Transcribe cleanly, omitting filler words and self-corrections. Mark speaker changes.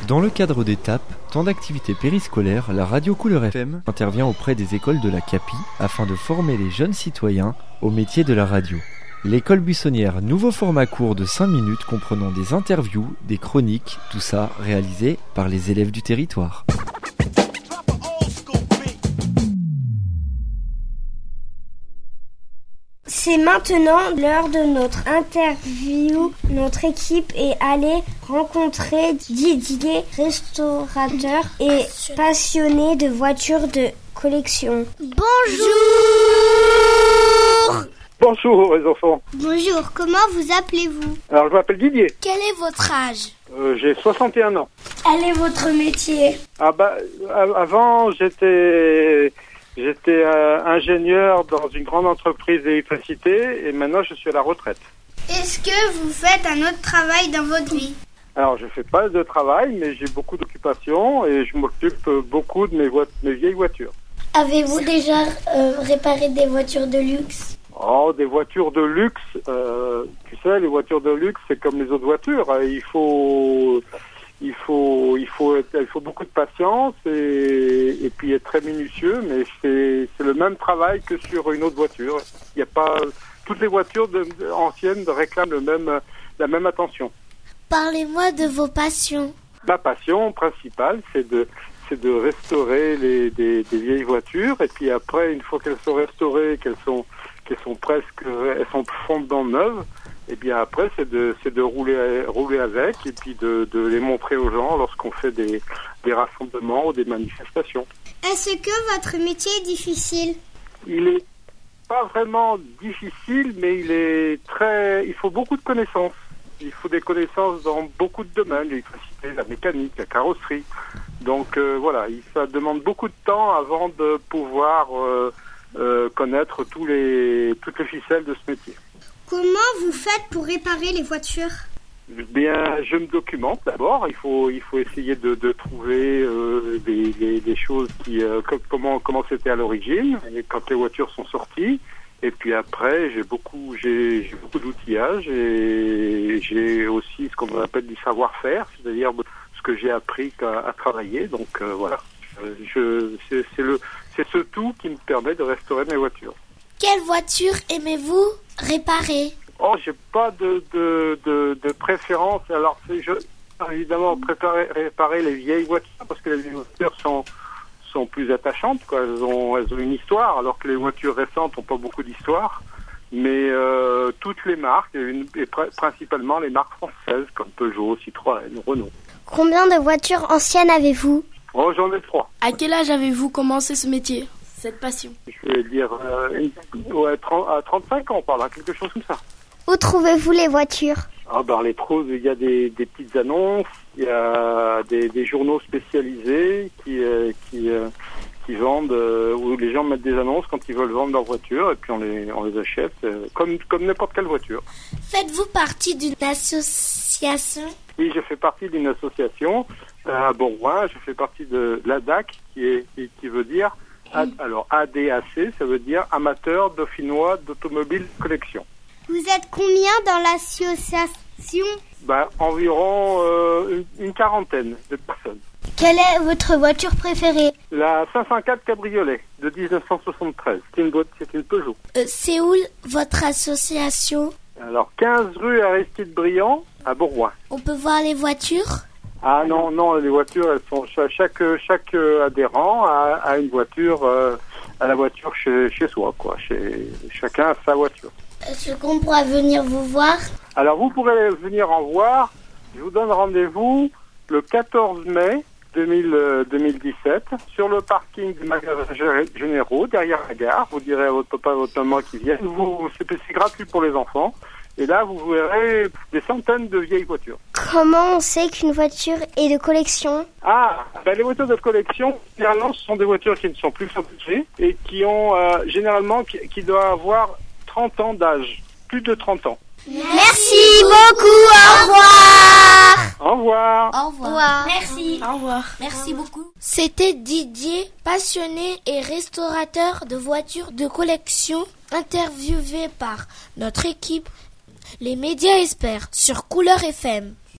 Speaker 1: Dans le cadre d'ETAP, temps d'activité périscolaire, la radio Couleur FM intervient auprès des écoles de la CAPI afin de former les jeunes citoyens au métier de la radio. L'école buissonnière, nouveau format court de 5 minutes comprenant des interviews, des chroniques, tout ça réalisé par les élèves du territoire.
Speaker 2: C'est maintenant l'heure de notre interview. Notre équipe est allée rencontrer Didier, restaurateur et passionné de voitures de collection. Bonjour!
Speaker 3: Bonjour les enfants.
Speaker 2: Bonjour, comment vous appelez-vous?
Speaker 3: Alors je m'appelle Didier.
Speaker 2: Quel est votre âge?
Speaker 3: J'ai 61 ans.
Speaker 2: Quel est votre métier?
Speaker 3: Avant j'étais ingénieur dans une grande entreprise d'électricité et maintenant je suis à la retraite.
Speaker 2: Est-ce que vous faites un autre travail dans votre vie?
Speaker 3: Alors je fais pas de travail mais j'ai beaucoup d'occupations et je m'occupe beaucoup de mes vieilles voitures. Avez-vous
Speaker 2: déjà réparé des voitures de luxe?
Speaker 3: Oh, des voitures de luxe, tu sais, les voitures de luxe c'est comme les autres voitures, il faut beaucoup de patience et puis être très minutieux, mais c'est le même travail que sur une autre voiture. Il y a pas toutes les voitures anciennes réclament la même attention.
Speaker 2: Parlez-moi de vos passions.
Speaker 3: Ma passion principale, c'est de restaurer des vieilles voitures et puis après, une fois qu'elles sont restaurées, qu'elles sont fondamentalement neuves. Et bien après, c'est de rouler avec et puis de les montrer aux gens lorsqu'on fait des rassemblements ou des manifestations.
Speaker 2: Est-ce que votre métier est difficile?
Speaker 3: Il est pas vraiment difficile, mais il faut beaucoup de connaissances. Il faut des connaissances dans beaucoup de domaines, l'électricité, la mécanique, la carrosserie. Donc voilà, ça demande beaucoup de temps avant de pouvoir connaître toutes les ficelles de ce métier.
Speaker 2: Comment vous faites pour réparer les voitures?
Speaker 3: Bien, je me documente d'abord. Il faut essayer de trouver des choses comment c'était à l'origine, et quand les voitures sont sorties. Et puis après, j'ai beaucoup d'outillage et j'ai aussi ce qu'on appelle du savoir-faire, c'est-à-dire ce que j'ai appris à travailler. Donc voilà, c'est ce tout qui me permet de restaurer mes voitures.
Speaker 2: Quelle voiture aimez-vous réparer?
Speaker 3: Oh, j'ai pas de préférence. Alors, évidemment réparer les vieilles voitures parce que les vieilles voitures sont plus attachantes, quoi. Elles ont une histoire, alors que les voitures récentes n'ont pas beaucoup d'histoire. Mais toutes les marques, et principalement les marques françaises, comme Peugeot, Citroën, Renault.
Speaker 2: Combien de voitures anciennes avez-vous?
Speaker 3: Oh, j'en ai 3.
Speaker 4: À quel âge avez-vous commencé ce métier, cette passion?
Speaker 3: Je vais dire à 35 ans, par là, quelque chose comme ça.
Speaker 2: Où trouvez-vous les voitures?
Speaker 3: On les trouve, il y a des petites annonces, il y a des journaux spécialisés qui vendent, où les gens mettent des annonces quand ils veulent vendre leur voiture, et puis on les achète, comme n'importe quelle voiture.
Speaker 2: Faites-vous partie d'une association?
Speaker 3: Oui, je fais partie d'une association à Bourgoin, je fais partie de l'ADAC, qui veut dire, alors ADAC, ça veut dire Amateur Dauphinois d'Automobile Collection.
Speaker 2: Vous êtes combien dans l'association?
Speaker 3: Environ une quarantaine de personnes.
Speaker 2: Quelle est votre voiture préférée?
Speaker 3: La 504 Cabriolet de 1973. C'est une Peugeot.
Speaker 2: C'est où votre association?
Speaker 3: Alors 15 rue Aristide Briand à Bourgoin.
Speaker 2: On peut voir les voitures?
Speaker 3: Ah non, les voitures, elles sont chaque adhérent a une voiture, à la voiture chez soi, quoi. Chacun a sa voiture.
Speaker 2: Est-ce qu'on pourra venir vous voir? Alors
Speaker 3: vous pourrez venir en voir. Je vous donne rendez-vous le 14 mai 2017 sur le parking des magasins généraux derrière la gare. Vous direz à votre papa et votre maman qui viennent. C'est gratuit pour les enfants. Et là, vous verrez des centaines de vieilles voitures.
Speaker 2: Comment on sait qu'une voiture est de collection?
Speaker 3: Les voitures de collection, généralement, ce sont des voitures qui ne sont plus fabriquées et qui ont généralement qui doivent avoir 30 ans d'âge, plus de 30 ans.
Speaker 2: Merci beaucoup, au revoir.
Speaker 3: Au revoir.
Speaker 2: Au revoir. Merci.
Speaker 4: Au revoir.
Speaker 2: Merci beaucoup. C'était Didier, passionné et restaurateur de voitures de collection, interviewé par notre équipe, les médias experts sur Couleur FM.